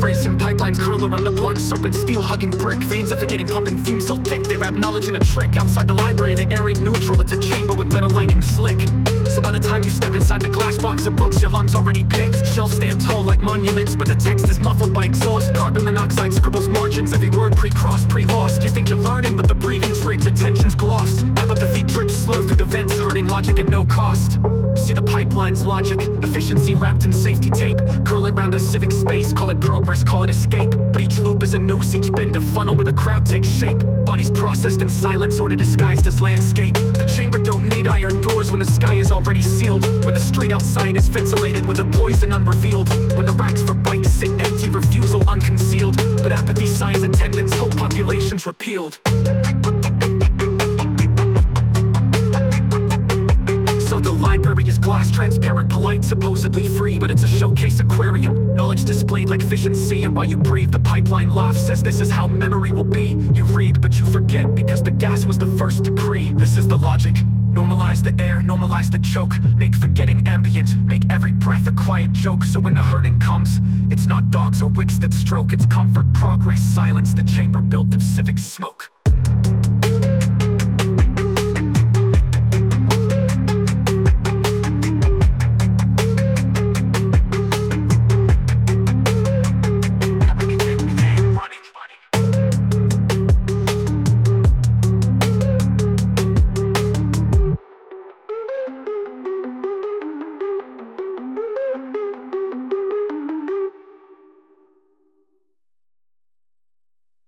Racing pipelines curl around the blood, serpent steel hugging brick. Veins efficating, pumping fumes so thick they wrap knowledge in a trick. Outside the library, the air ain't neutral, it's a chamber with metal lining slick. So by the time you step inside the glass box of books, your lungs already picked. Shelves stand tall like monuments, but the text is muffled by exhaust. Carbon monoxide scribbles margins, every word pre-crossed, pre-lost. You think you're learning, but the breathing's rigged, attention's glossed. Apathy drips slow through the vents, hurting logic at no cost. See the pipeline's logic, efficiency wrapped in safety tape. Curl it round a civic space, call it progress, call it escape. But each loop is a noose, each bend a funnel where the crowd takes shape. Bodies processed in silence, order disguised as landscape. The chamber don't need iron doors when the sky is already sealed. When the street outside is ventilated with the poison unrevealed. When the racks for bikes sit empty, refusal unconcealed. But apathy signs attendance, whole populations repealed. The library is glass, transparent, polite, supposedly free, but it's a showcase aquarium. Knowledge displayed like fish in sea, and while you breathe, the pipeline laughs, says this is how memory will be. You read, but you forget, because the gas was the first decree. This is the logic. Normalize the air, normalize the choke. Make forgetting ambient, make every breath a quiet joke. So when the hurting comes, it's not dogs or wicks that stroke. It's comfort, progress, silence, the chamber built of civic smoke.